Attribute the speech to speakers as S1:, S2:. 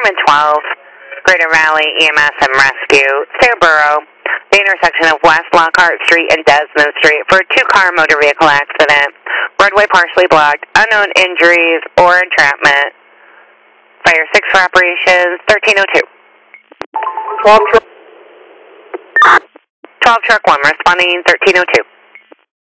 S1: Department 12, Greater Valley EMS and Rescue, Scarborough, the intersection of West Lockhart Street and Desmond Street for a two-car motor vehicle accident. Roadway partially blocked, unknown injuries or entrapment. Fire 6 for operations, 1302. 12 truck 1 responding 1302.